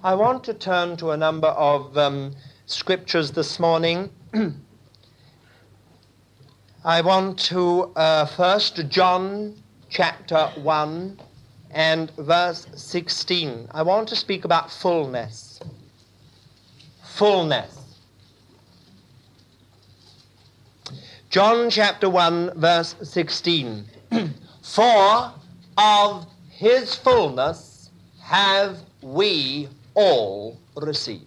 I want to turn to a number of scriptures this morning. I want to first John chapter 1 and verse 16. I want to speak about fullness. Fullness. John chapter 1 verse 16. For of his fullness have we all received.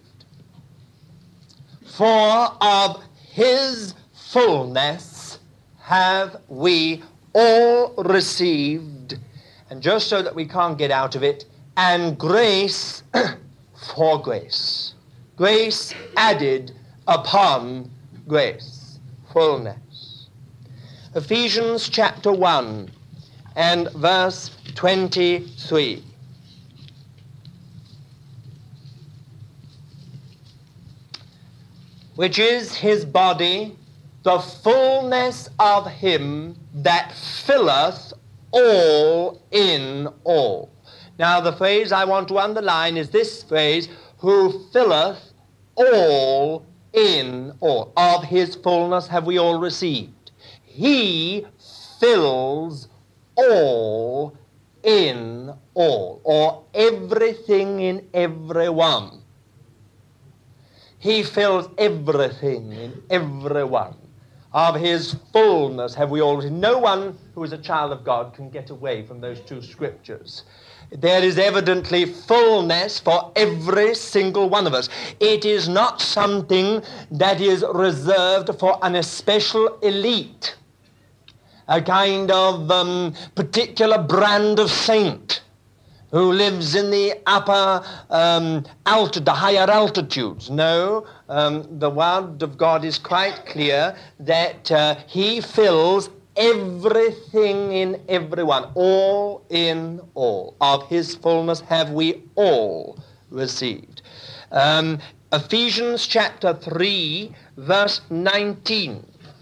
For of his fullness have we all received. And just so that we can't get out of it, and grace for grace. Grace added upon grace. Fullness. Ephesians chapter 1 and verse 23. Which is his body, the fullness of him that filleth all in all. Now the phrase I want to underline is this phrase, who filleth all in all. Of his fullness have we all received. He fills all in all, or everything in everyone. He fills everything in everyone. Of his fullness have we all received. No one who is a child of God can get away from those two scriptures. There is evidently fullness for every single one of us. It is not something that is reserved for an especial elite, a kind of particular brand of saint who lives in the upper the higher altitudes. No, the word of God is quite clear that he fills everything in everyone, all in all. Of his fullness have we all received. Ephesians chapter 3, verse 19.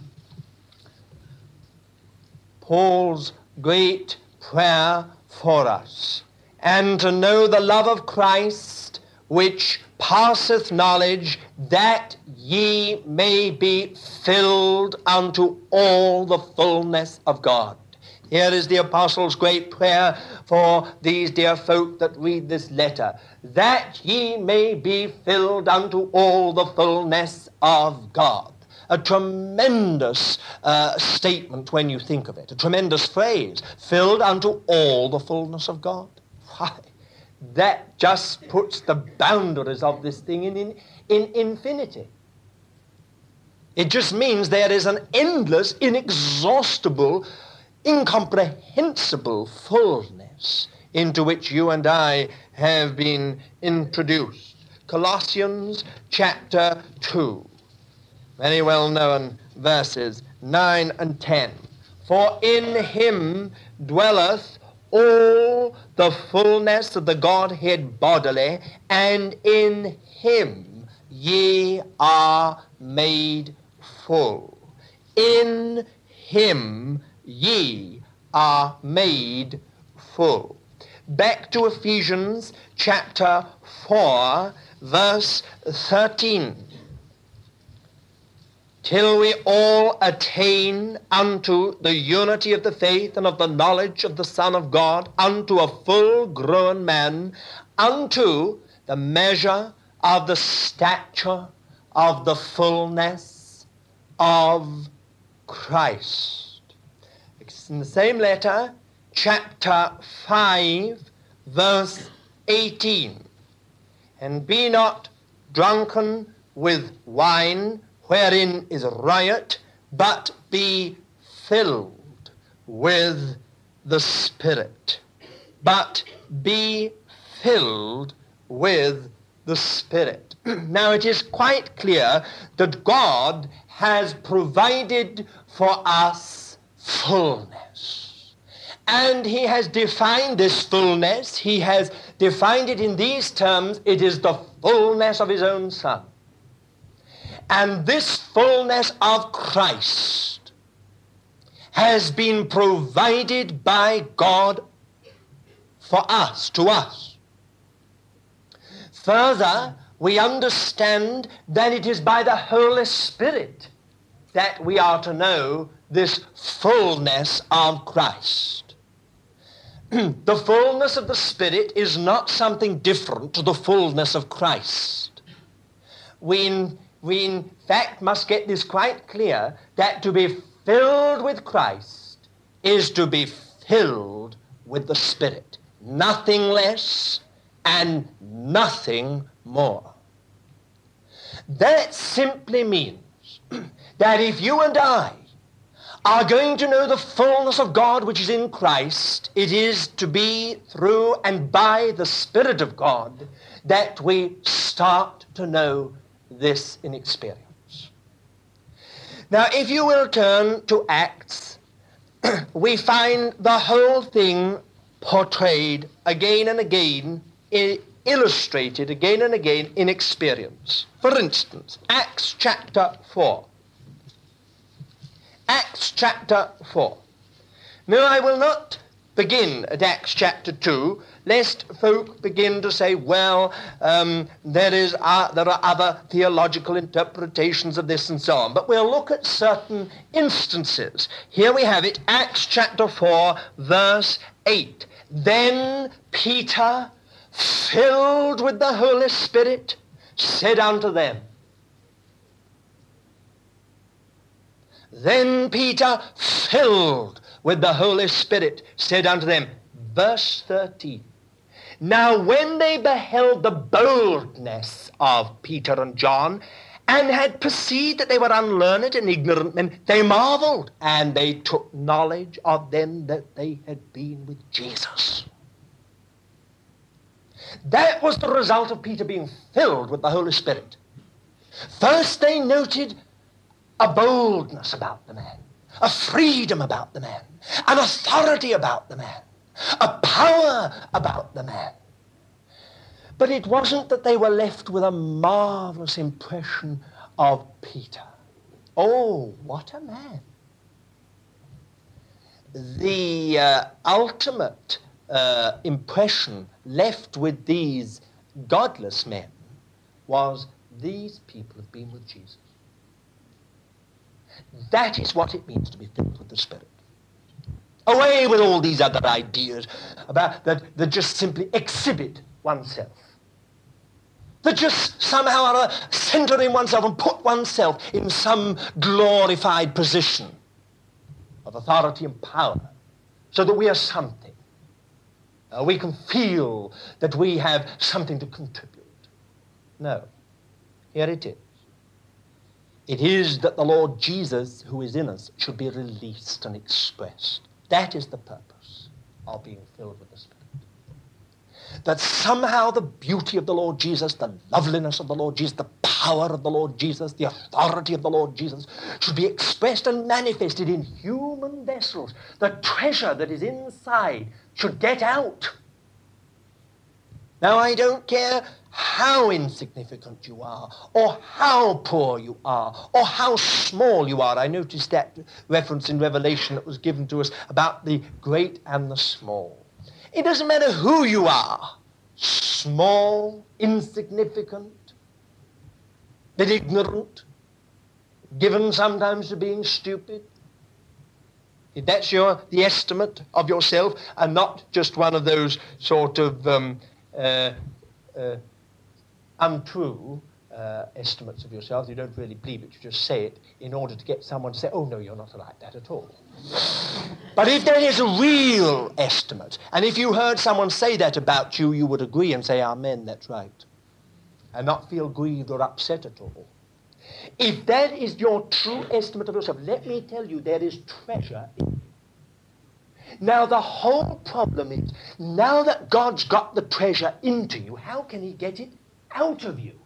Paul's great prayer for us. And to know the love of Christ, which passeth knowledge, that ye may be filled unto all the fullness of God. Here is the apostle's great prayer for these dear folk that read this letter. That ye may be filled unto all the fullness of God. A tremendous statement when you think of it. A tremendous phrase. Filled unto all the fullness of God. Why, that just puts the boundaries of this thing in infinity. It just means there is an endless, inexhaustible, incomprehensible fullness into which you and I have been introduced. Colossians chapter 2. Very well-known verses 9 and 10. For in him dwelleth all the fullness of the Godhead bodily, and in him ye are made full. In him ye are made full. Back to Ephesians chapter 4, verse 13. Till we all attain unto the unity of the faith and of the knowledge of the Son of God, unto a full-grown man, unto the measure of the stature of the fullness of Christ. It's in the same letter, chapter 5, verse 18. And be not drunken with wine, wherein is riot, but be filled with the Spirit. But be filled with the Spirit. Now it is quite clear that God has provided for us fullness. And he has defined this fullness. He has defined it in these terms. It is the fullness of his own Son. And this fullness of Christ has been provided by God for us, to us. Further, we understand that it is by the Holy Spirit that we are to know this fullness of Christ. The fullness of the Spirit is not something different to the fullness of Christ. We in fact must get this quite clear, that to be filled with Christ is to be filled with the Spirit. Nothing less and nothing more. That simply means that if you and I are going to know the fullness of God which is in Christ, it is to be through and by the Spirit of God that we start to know this in experience. Now, if you will turn to Acts, we find the whole thing portrayed again and again, illustrated again and again in experience. For instance, Acts chapter 4. Acts chapter 4. Now, I will not begin at Acts chapter 2, lest folk begin to say, well, there are other theological interpretations of this and so on. But we'll look at certain instances. Here we have it, Acts chapter 4, verse 8. Then Peter, filled with the Holy Spirit, said unto them. Then Peter, filled with the Holy Spirit, said unto them, verse 13, now when they beheld the boldness of Peter and John, and had perceived that they were unlearned and ignorant men, they marveled, and they took knowledge of them that they had been with Jesus. That was the result of Peter being filled with the Holy Spirit. First, they noted a boldness about the man, a freedom about the man, an authority about the man, a power about the man. But it wasn't that they were left with a marvelous impression of Peter. Oh, what a man. The ultimate impression left with these godless men was, these people have been with Jesus. That is what it means to be filled with the Spirit. Away with all these other ideas about that just simply exhibit oneself. That just somehow are centering oneself and put oneself in some glorified position of authority and power so that we are something. We can feel that we have something to contribute. No. Here it is. It is that the Lord Jesus, who is in us, should be released and expressed. That is the purpose of being filled with the Spirit. That somehow the beauty of the Lord Jesus, the loveliness of the Lord Jesus, the power of the Lord Jesus, the authority of the Lord Jesus should be expressed and manifested in human vessels. The treasure that is inside should get out. Now, I don't care how insignificant you are, or how poor you are, or how small you are. I noticed that reference in Revelation that was given to us about the great and the small. It doesn't matter who you are, small, insignificant, bit ignorant, given sometimes to being stupid. If that's the estimate of yourself, and not just one of those sort of untrue estimates of yourself. You don't really believe it, you just say it in order to get someone to say, oh no, you're not like that at all. But if there is a real estimate, and if you heard someone say that about you, you would agree and say, amen, that's right, and not feel grieved or upset at all. If that is your true estimate of yourself, let me tell you, there is treasure in you. Now, the whole problem is, now that God's got the treasure into you, how can he get it out of you?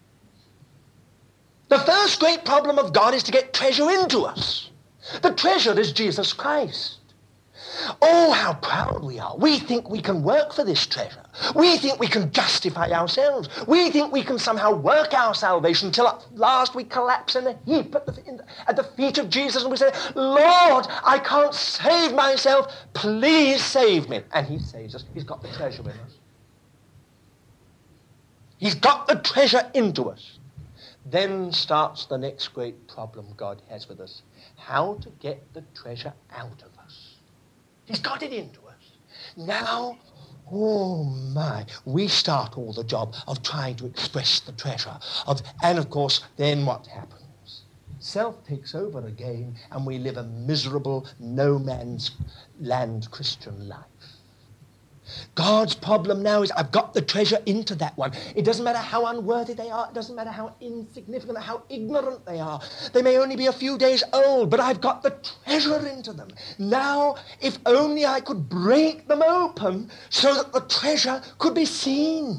The first great problem of God is to get treasure into us. The treasure is Jesus Christ. Oh, how proud we are. We think we can work for this treasure. We think we can justify ourselves. We think we can somehow work our salvation until at last we collapse in a heap at the feet of Jesus and we say, Lord, I can't save myself. Please save me. And he saves us. He's got the treasure in us. He's got the treasure into us. Then starts the next great problem God has with us. How to get the treasure out of us. He's got it into us. Now, oh my, we start all the job of trying to express the treasure. And of course, then what happens? Self takes over again, and we live a miserable, no man's land Christian life. God's problem now is I've got the treasure into that one. It doesn't matter how unworthy they are. It doesn't matter how insignificant, how ignorant they are. They may only be a few days old, but I've got the treasure into them. Now, if only I could break them open so that the treasure could be seen.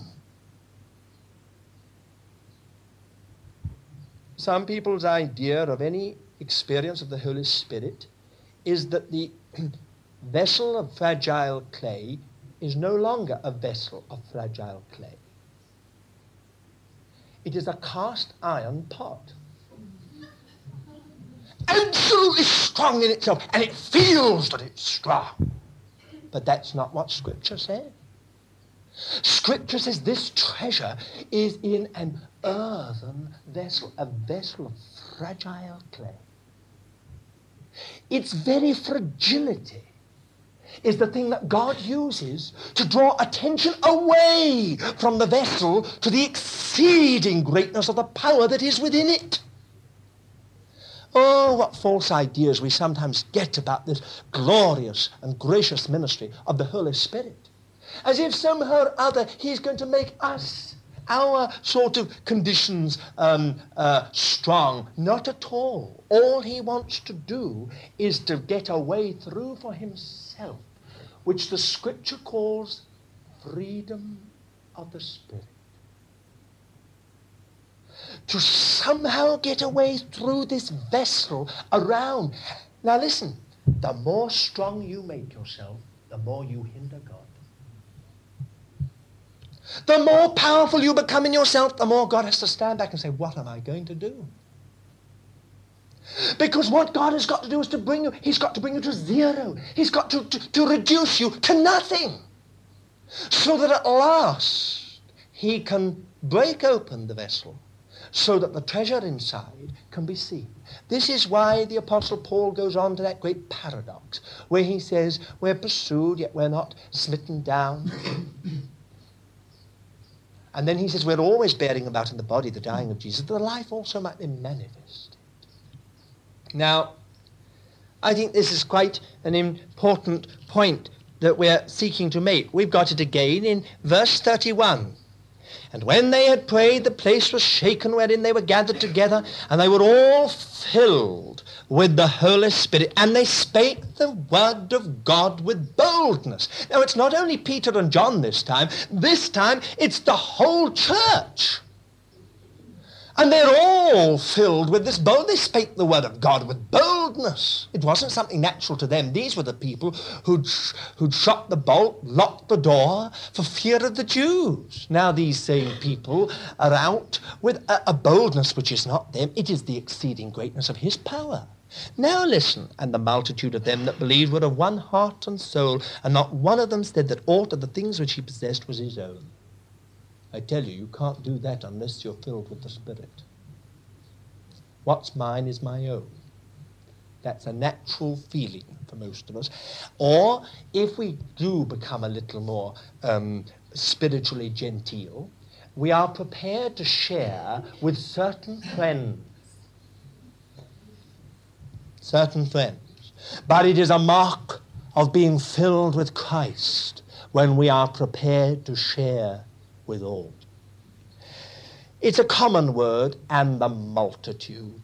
Some people's idea of any experience of the Holy Spirit is that the vessel of fragile clay is no longer a vessel of fragile clay. It is a cast iron pot. Absolutely strong in itself, and it feels that it's strong. But that's not what Scripture says. Scripture says this treasure is in an earthen vessel, a vessel of fragile clay. Its very fragility is the thing that God uses to draw attention away from the vessel to the exceeding greatness of the power that is within it. Oh, what false ideas we sometimes get about this glorious and gracious ministry of the Holy Spirit. As if somehow or other he's going to make us, our sort of conditions strong. Not at all. All he wants to do is to get a way through for himself, which the Scripture calls freedom of the Spirit. To somehow get a way through this vessel around. Now listen, the more strong you make yourself, the more you hinder God. The more powerful you become in yourself, the more God has to stand back and say, what am I going to do? Because what God has got to do is to bring you, he's got to bring you to zero. He's got to reduce you to nothing. So that at last he can break open the vessel so that the treasure inside can be seen. This is why the Apostle Paul goes on to that great paradox where he says, we're pursued, yet we're not smitten down. And then he says, we're always bearing about in the body the dying of Jesus, that the life also might be manifested. Now, I think this is quite an important point that we're seeking to make. We've got it again in verse 31. And when they had prayed, the place was shaken wherein they were gathered together, and they were all filled with the Holy Spirit, and they spake the word of God with boldness. Now, it's not only Peter and John this time it's the whole church. And they're all filled with this boldness. They spake the word of God with boldness. It wasn't something natural to them. These were the people who'd shot the bolt, locked the door for fear of the Jews. Now these same people are out with a boldness which is not them. It is the exceeding greatness of his power. Now listen, and the multitude of them that believed were of one heart and soul, and not one of them said that aught of the things which he possessed was his own. I tell you, you can't do that unless you're filled with the Spirit. What's mine is my own. That's a natural feeling for most of us. Or if we do become a little more spiritually genteel, we are prepared to share with certain friends. Certain friends. But it is a mark of being filled with Christ when we are prepared to share with all. It's a common word, and the multitude.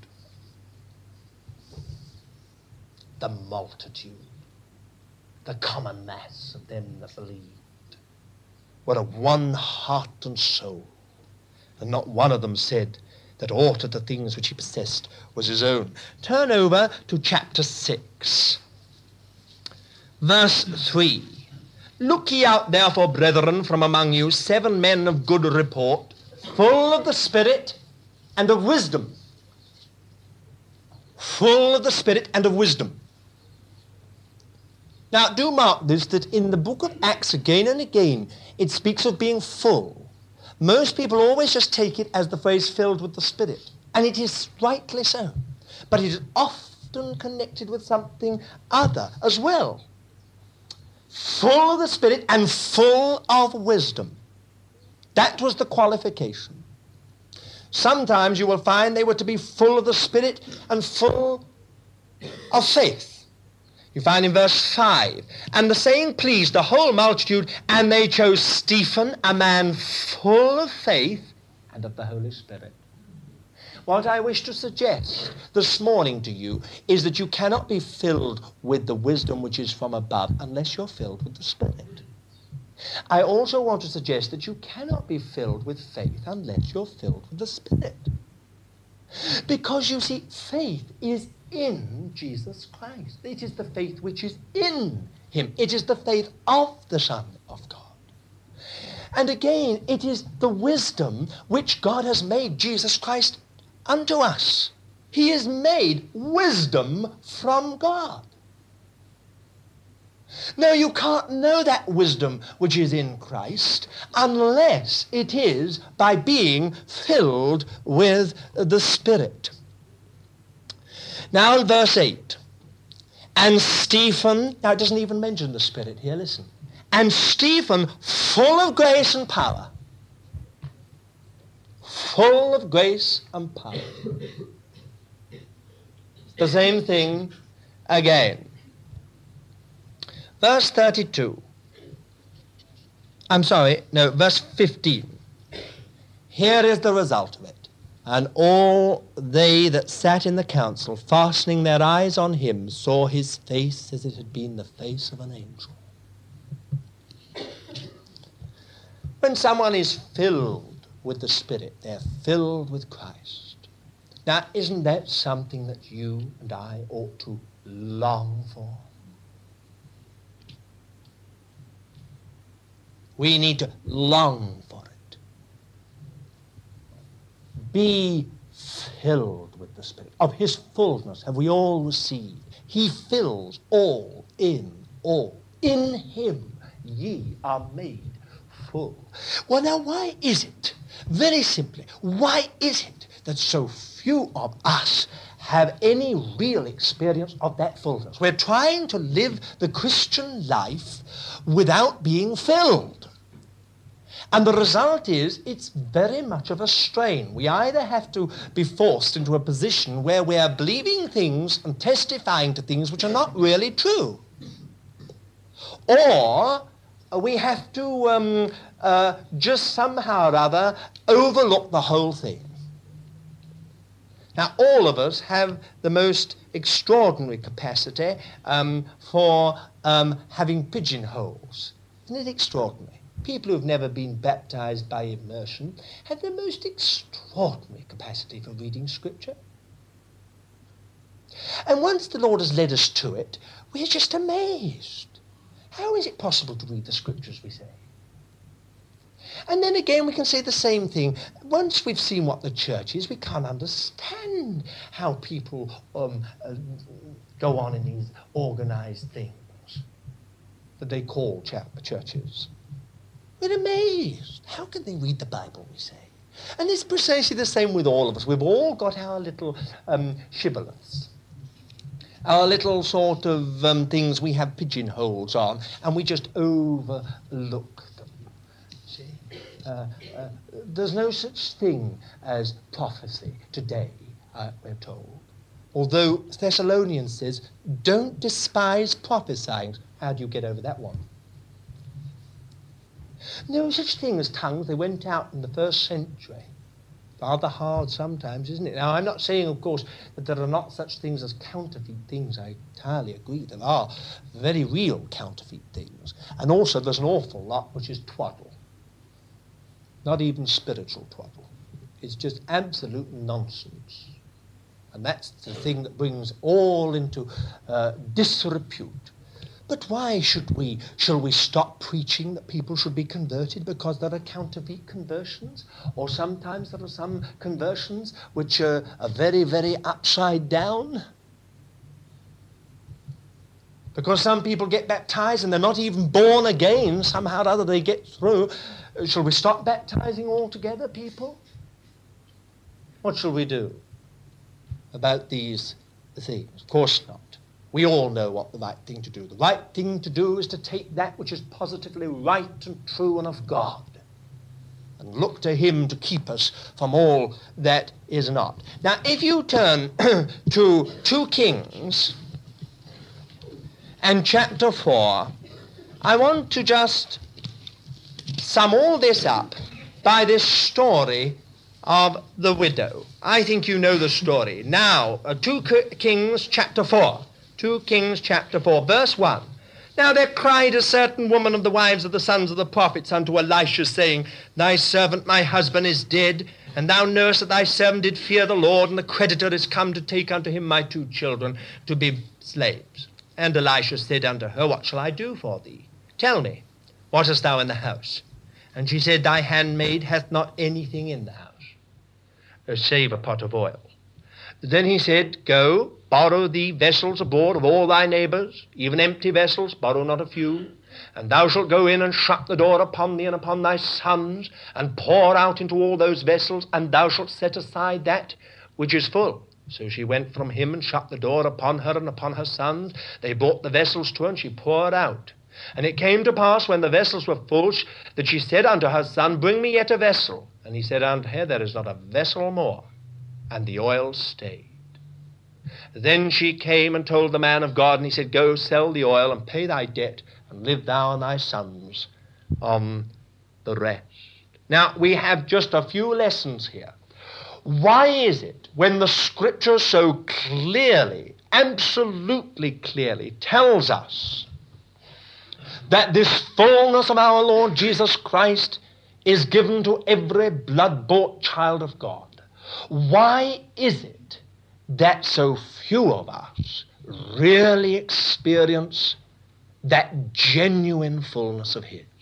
The multitude. The common mass of them that believed were of one heart and soul, and not one of them said that aught of the things which he possessed was his own. Turn over to chapter 6, verse 3. Look ye out therefore, brethren, from among you 7 men of good report, full of the Spirit and of wisdom. Full of the Spirit and of wisdom. Now, do mark this, that in the book of Acts again and again, it speaks of being full. Most people always just take it as the phrase filled with the Spirit. And it is rightly so. But it is often connected with something other as well. Full of the Spirit and full of wisdom. That was the qualification. Sometimes you will find they were to be full of the Spirit and full of faith. You find in verse 5, and the saying pleased the whole multitude, and they chose Stephen, a man full of faith and of the Holy Spirit. What I wish to suggest this morning to you is that you cannot be filled with the wisdom which is from above unless you're filled with the Spirit. I also want to suggest that you cannot be filled with faith unless you're filled with the Spirit. Because you see, faith is in Jesus Christ. It is the faith which is in him. It is the faith of the Son of God. And again, it is the wisdom which God has made Jesus Christ unto us. He is made wisdom from God. Now, you can't know that wisdom which is in Christ unless it is by being filled with the Spirit. Now, verse 8. And Stephen, now it doesn't even mention the Spirit here, listen. And Stephen, full of grace and power. Full of grace and power. The same thing again. Verse 32. Verse 15. Here is the result of it. And all they that sat in the council, fastening their eyes on him, saw his face as it had been the face of an angel. When someone is filled with the Spirit, they're filled with Christ. Now, isn't that something that you and I ought to long for? We need to long for it. Be filled with the Spirit. Of his fullness have we all received. He fills all in all. In him ye are made full. Well, now, why is it, very simply, why is it that so few of us have any real experience of that fullness? We're trying to live the Christian life without being filled. And the result is, it's very much of a strain. We either have to be forced into a position where we are believing things and testifying to things which are not really true. Or we have to just somehow or other overlook the whole thing. Now, all of us have the most extraordinary capacity for having pigeonholes. Isn't it extraordinary? People who've never been baptized by immersion have the most extraordinary capacity for reading Scripture. And once the Lord has led us to it, we're just amazed. How is it possible to read the Scriptures, we say? And then again, we can say the same thing. Once we've seen what the church is, we can't understand how people go on in these organized things that they call churches. We're amazed. How can they read the Bible, we say? And it's precisely the same with all of us. We've all got our little shibboleths, our little sort of things we have pigeonholes on, and we just overlook them. See? There's no such thing as prophecy today, we're told. Although Thessalonians says, don't despise prophesying. How do you get over that one? No such thing as tongues. They went out in the first century. Rather hard sometimes, isn't it? Now, I'm not saying, of course, that there are not such things as counterfeit things. I entirely agree. There are very real counterfeit things. And also there's an awful lot which is twaddle. Not even spiritual twaddle. It's just absolute nonsense. And that's the thing that brings all into disrepute. But why shall we stop preaching that people should be converted because there are counterfeit conversions? Or sometimes there are some conversions which are very, very upside down? Because some people get baptized and they're not even born again. Somehow or other they get through. Shall we stop baptizing altogether, people? What shall we do about these things? Of course not. We all know what the right thing to do. The right thing to do is to take that which is positively right and true and of God and look to him to keep us from all that is not. Now, if you turn to 2 Kings and chapter 4, I want to just sum all this up by this story of the widow. I think you know the story. Now, 2 Kings chapter 4. 2 Kings chapter 4, verse 1. Now there cried a certain woman of the wives of the sons of the prophets unto Elisha, saying, Thy servant my husband is dead, and thou knowest that thy servant did fear the Lord, and the creditor is come to take unto him my 2 children to be slaves. And Elisha said unto her, What shall I do for thee? Tell me, what hast thou in the house? And she said, Thy handmaid hath not anything in the house, save a pot of oil. Then he said, Go, borrow thee vessels abroad of all thy neighbors, even empty vessels, borrow not a few. And thou shalt go in and shut the door upon thee and upon thy sons, and pour out into all those vessels, and thou shalt set aside that which is full. So she went from him and shut the door upon her and upon her sons. They brought the vessels to her, and she poured out. And it came to pass, when the vessels were full, that she said unto her son, Bring me yet a vessel. And he said unto her, There is not a vessel more. And the oil stayed. Then she came and told the man of God, and he said, Go, sell the oil, and pay thy debt, and live thou and thy sons on the rest. Now, we have just a few lessons here. Why is it, when the Scripture so clearly, absolutely clearly tells us that this fullness of our Lord Jesus Christ is given to every blood-bought child of God, why is it that so few of us really experience that genuine fullness of his?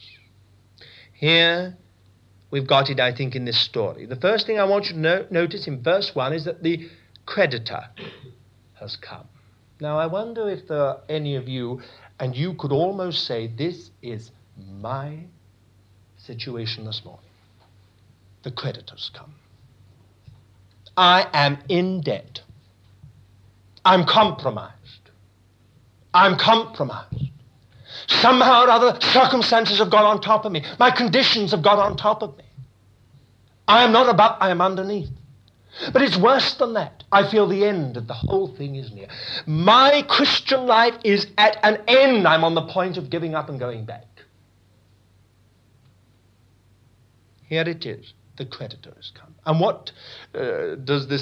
Here we've got it, I think, in this story. The first thing I want you to notice in verse 1 is that the creditor has come. Now, I wonder if there are any of you, and you could almost say, this is my situation this morning. The creditor's come. I am in debt. I'm compromised. I'm compromised. Somehow or other, circumstances have got on top of me. My conditions have got on top of me. I am not above, I am underneath. But it's worse than that. I feel the end of the whole thing is near. My Christian life is at an end. I'm on the point of giving up and going back. Here it is. The creditor has come. And what does this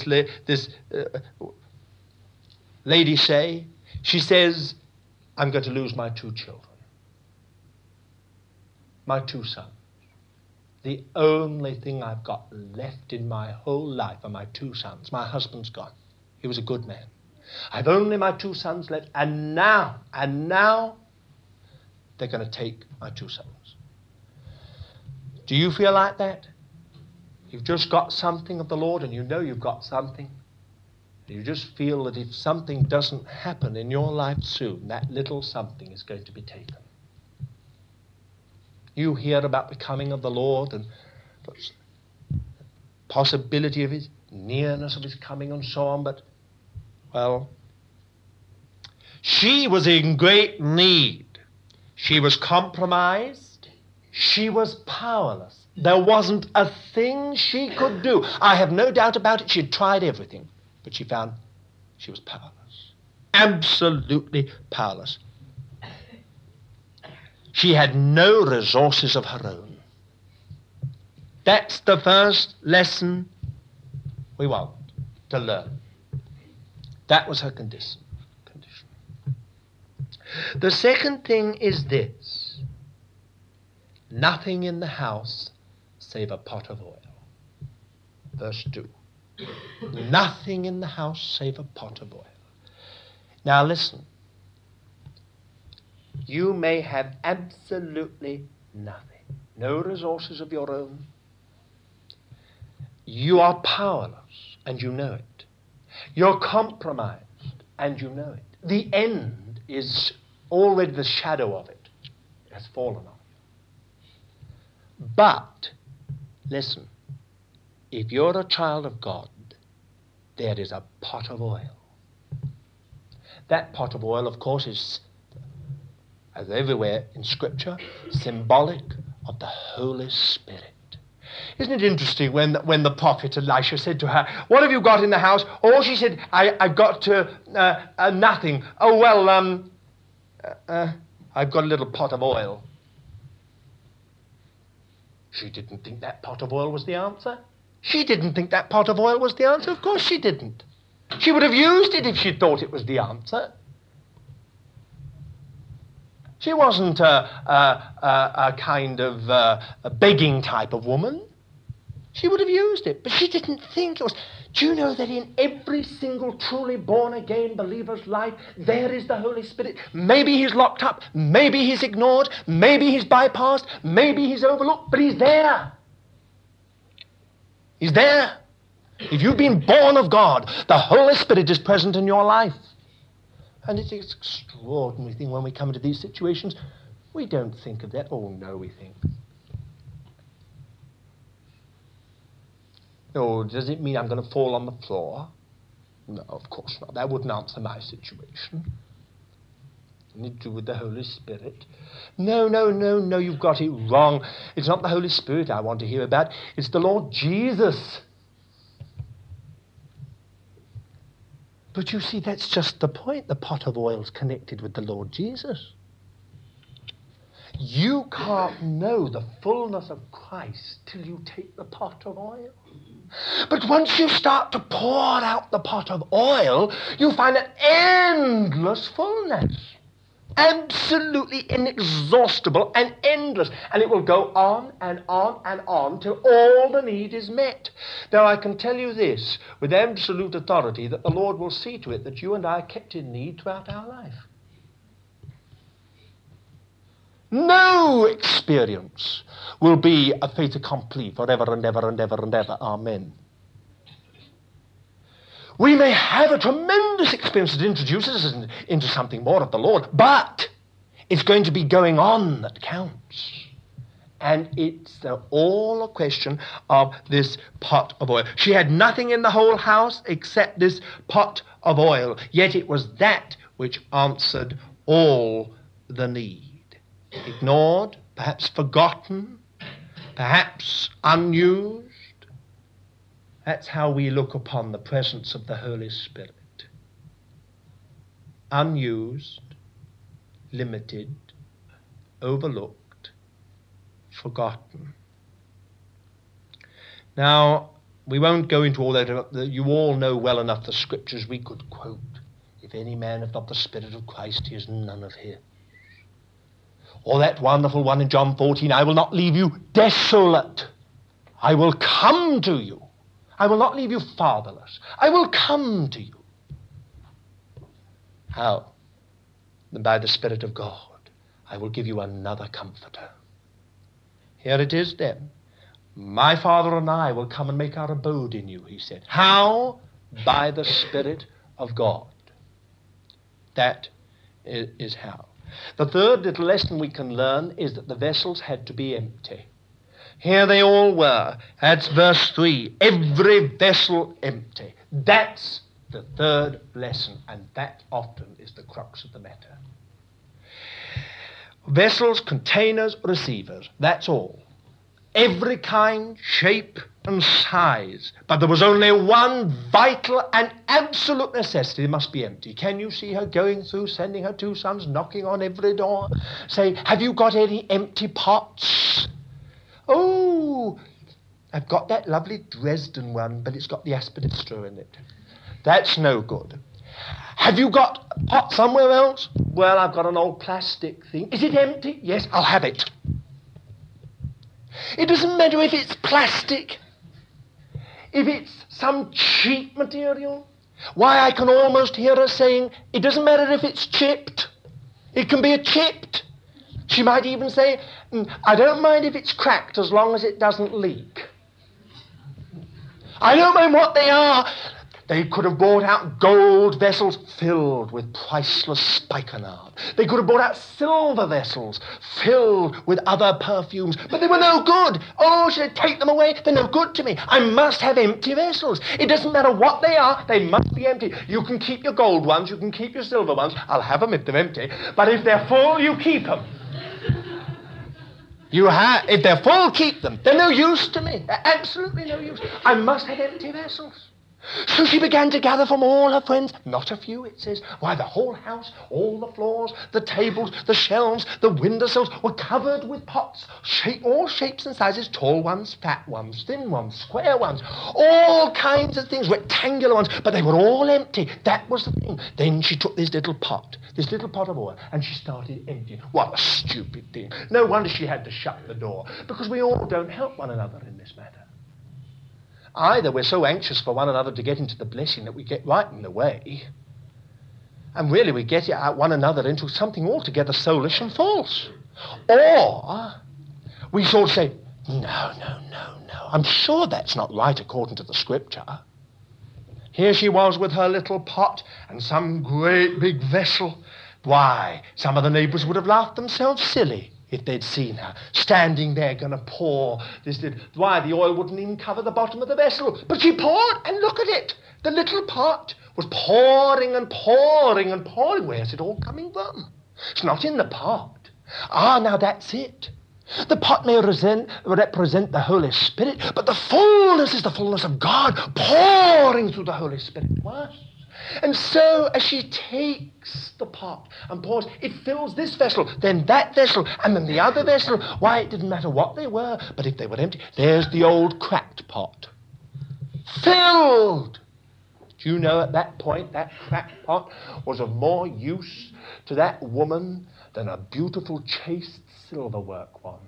lady say? She says, I'm going to lose my 2 children. My 2 sons. The only thing I've got left in my whole life are my 2 sons. My husband's gone. He was a good man. I've only my 2 sons left, and now they're going to take my 2 sons. Do you feel like that? You've just got something of the Lord, and you know you've got something. You just feel that if something doesn't happen in your life soon, that little something is going to be taken. You hear about the coming of the Lord and the possibility of his nearness of his coming and so on, but, well, she was in great need. She was compromised. She was powerless. There wasn't a thing she could do. I have no doubt about it. She had tried everything, but she found she was powerless. Absolutely powerless. She had no resources of her own. That's the first lesson we want to learn. That was her condition. The second thing is this: nothing in the house save a pot of oil. Verse 2. Nothing in the house save a pot of oil. Now listen. You may have absolutely nothing. No resources of your own. You are powerless, and you know it. You're compromised, and you know it. The end is Already the shadow of it has fallen on you. But, listen, if you're a child of God, there is a pot of oil. That pot of oil, of course, is, as everywhere in Scripture, symbolic of the Holy Spirit. Isn't it interesting when the prophet Elisha said to her, "What have you got in the house?" Oh, she said, I've got nothing. Oh, well, I've got a little pot of oil. She didn't think that pot of oil was the answer. She didn't think that pot of oil was the answer. Of course she didn't. She would have used it if she thought it was the answer. She wasn't a kind of a begging type of woman. She would have used it, but she didn't think it was. Do you know that in every single truly born-again believer's life, there is the Holy Spirit? Maybe he's locked up, maybe he's ignored, maybe he's bypassed, maybe he's overlooked, but he's there. He's there. If you've been born of God, the Holy Spirit is present in your life. And it's an extraordinary thing when we come into these situations. We don't think of that. Oh, no, we think. Oh, does it mean I'm going to fall on the floor? No, of course not. That wouldn't answer my situation. Anything to do with the Holy Spirit? No, you've got it wrong. It's not the Holy Spirit I want to hear about. It's the Lord Jesus. But you see, that's just the point. The pot of oil's connected with the Lord Jesus. You can't know the fullness of Christ till you take the pot of oil. But once you start to pour out the pot of oil, you find an endless fullness. Absolutely inexhaustible and endless. And it will go on and on and on till all the need is met. Now, I can tell you this with absolute authority, that the Lord will see to it that you and I are kept in need throughout our life. No experience will be a fait accompli forever and ever and ever and ever. Amen. We may have a tremendous experience that introduces us into something more of the Lord, but it's going to be going on that counts. And it's all a question of this pot of oil. She had nothing in the whole house except this pot of oil, yet it was that which answered all the need. Ignored, perhaps forgotten, perhaps unused. That's how we look upon the presence of the Holy Spirit. Unused, limited, overlooked, forgotten. Now, we won't go into all that. You all know well enough the scriptures we could quote. If any man have not the Spirit of Christ, he is none of his. Or that wonderful one in John 14, I will not leave you desolate. I will come to you. I will not leave you fatherless. I will come to you. How? Then by the Spirit of God, I will give you another comforter. Here it is then. My Father and I will come and make our abode in you, he said. How? By the Spirit of God. That is how. The third little lesson we can learn is that the vessels had to be empty. Here they all were. That's verse 3. Every vessel empty. That's the third lesson, and that often is the crux of the matter. Vessels, containers, receivers. That's all. Every kind, shape, and size. But there was only one vital and absolute necessity. They must be empty. Can you see her going through, sending her two sons, knocking on every door, saying, have you got any empty pots? Oh, I've got that lovely Dresden one, but it's got the aspidistra in it. That's no good. Have you got a pot somewhere else? Well, I've got an old plastic thing. Is it empty? Yes, I'll have it. It doesn't matter if it's plastic, if it's some cheap material. Why, I can almost hear her saying, it doesn't matter if it's chipped. It can be a chipped. She might even say, I don't mind if it's cracked as long as it doesn't leak. I don't mind what they are. They could have brought out gold vessels filled with priceless spikenard. They could have brought out silver vessels filled with other perfumes, but they were no good. Oh, should I take them away? They're no good to me. I must have empty vessels. It doesn't matter what they are, they must be empty. You can keep your gold ones, you can keep your silver ones. I'll have them if they're empty, but if they're full, you keep them. If they're full, keep them. They're no use to me. They're absolutely no use. I must have empty vessels. So she began to gather from all her friends, not a few, it says. Why, the whole house, all the floors, the tables, the shelves, the windowsills were covered with pots, all shapes and sizes, tall ones, fat ones, thin ones, square ones, all kinds of things, rectangular ones, but they were all empty. That was the thing. Then she took this little pot of oil, and she started emptying. What a stupid thing. No wonder she had to shut the door, because we all don't help one another in this matter. Either we're so anxious for one another to get into the blessing that we get right in the way, and really we get one another into something altogether soulish and false. Or we sort of say, no, I'm sure that's not right according to the scripture. Here she was with her little pot and some great big vessel. Why, some of the neighbors would have laughed themselves silly if they'd seen her standing there going to pour this. Why, the oil wouldn't even cover the bottom of the vessel. But she poured, and look at it. The little pot was pouring and pouring and pouring. Where's it all coming from? It's not in the pot. Now that's it. The pot may represent the Holy Spirit, but the fullness is the fullness of God pouring through the Holy Spirit to us. And so as she takes the pot and pours, it fills this vessel, then that vessel, and then the other vessel. Why, it didn't matter what they were, but if they were empty, there's the old cracked pot. Filled! Do you know at that point that cracked pot was of more use to that woman than a beautiful chased silverwork one?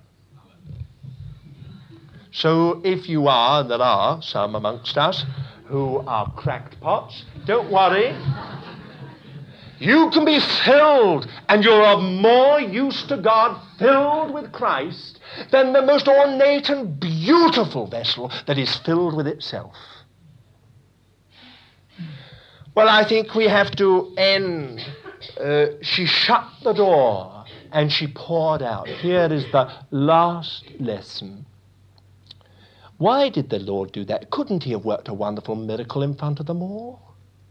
So if you are, and there are some amongst us, who are cracked pots, don't worry. You can be filled, and you're of more use to God filled with Christ than the most ornate and beautiful vessel that is filled with itself. Well, I think we have to end. She shut the door and she poured out. Here is the last lesson. Why did the Lord do that? Couldn't he have worked a wonderful miracle in front of them all?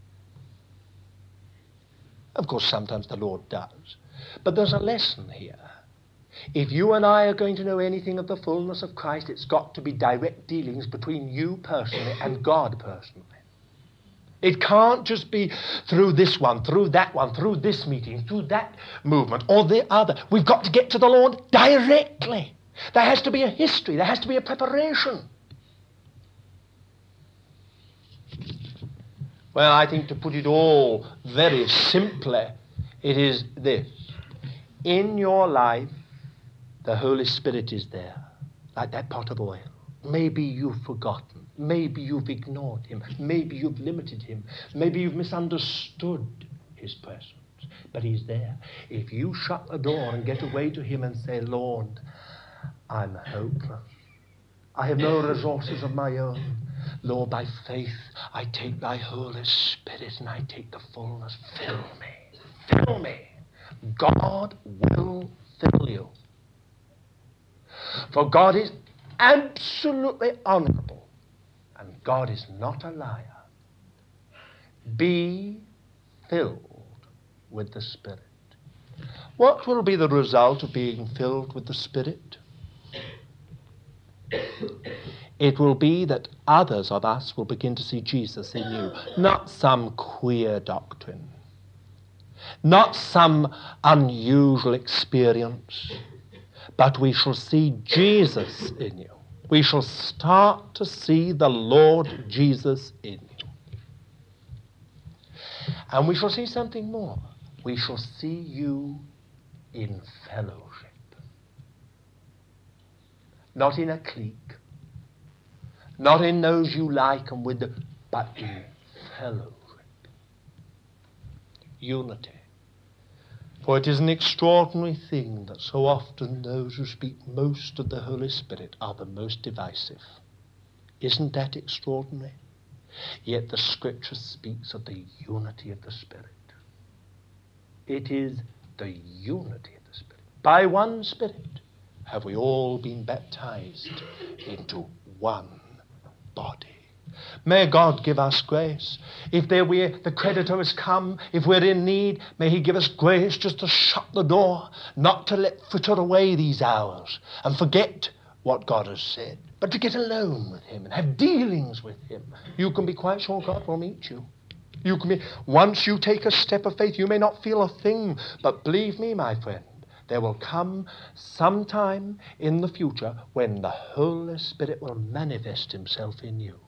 Of course, sometimes the Lord does. But there's a lesson here. If you and I are going to know anything of the fullness of Christ, it's got to be direct dealings between you personally and God personally. It can't just be through this one, through that one, through this meeting, through that movement, or the other. We've got to get to the Lord directly. There has to be a history. There has to be a preparation. Well, I think to put it all very simply, it is this. In your life, the Holy Spirit is there, like that pot of oil. Maybe you've forgotten. Maybe you've ignored him. Maybe you've limited him. Maybe you've misunderstood his presence. But he's there. If you shut the door and get away to him and say, Lord, I'm hopeless. I have no resources of my own. Lord, by faith, I take thy Holy Spirit and I take the fullness. Fill me. Fill me. God will fill you. For God is absolutely honorable, and God is not a liar. Be filled with the Spirit. What will be the result of being filled with the Spirit? It will be that others of us will begin to see Jesus in you, not some queer doctrine, not some unusual experience, but we shall see Jesus in you. We shall start to see the Lord Jesus in you. And we shall see something more. We shall see you in fellowship. Not in a clique, not in those you like and with them, but in fellowship. Unity. For it is an extraordinary thing that so often those who speak most of the Holy Spirit are the most divisive. Isn't that extraordinary? Yet the Scripture speaks of the unity of the Spirit. It is the unity of the Spirit. By one Spirit have we all been baptized into one body. May God give us grace. If the creditor has come, if we're in need, may he give us grace just to shut the door, not to let fritter away these hours and forget what God has said, but to get alone with him and have dealings with him. You can be quite sure God will meet you. Once you take a step of faith, you may not feel a thing, but believe me, my friend, there will come some time in the future when the Holy Spirit will manifest himself in you.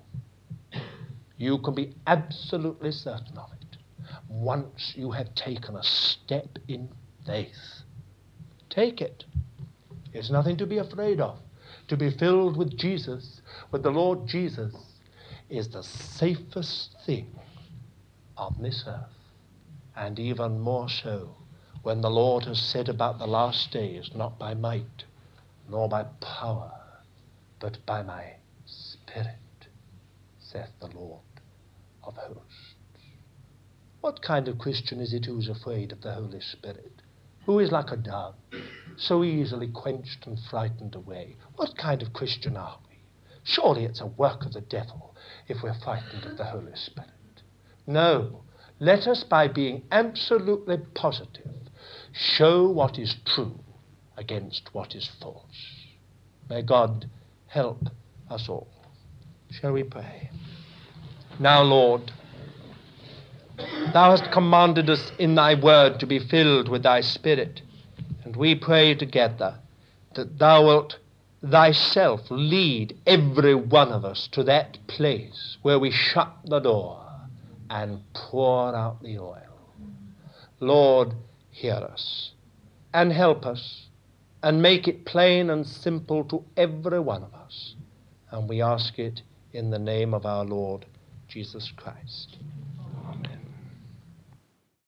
You can be absolutely certain of it once you have taken a step in faith. Take it. It's nothing to be afraid of. To be filled with Jesus, with the Lord Jesus, is the safest thing on this earth. And even more so when the Lord has said about the last days, not by might, nor by power, but by my Spirit, saith the Lord of hosts. What kind of Christian is it who is afraid of the Holy Spirit? Who is like a dove, so easily quenched and frightened away? What kind of Christian are we? Surely it's a work of the devil if we're frightened of the Holy Spirit. No, let us, by being absolutely positive, show what is true against what is false. May God help us all. Shall we pray? Now, Lord, thou hast commanded us in thy word to be filled with thy Spirit, and we pray together that thou wilt thyself lead every one of us to that place where we shut the door and pour out the oil. Lord, hear us and help us and make it plain and simple to every one of us. And we ask it in the name of our Lord Jesus Christ.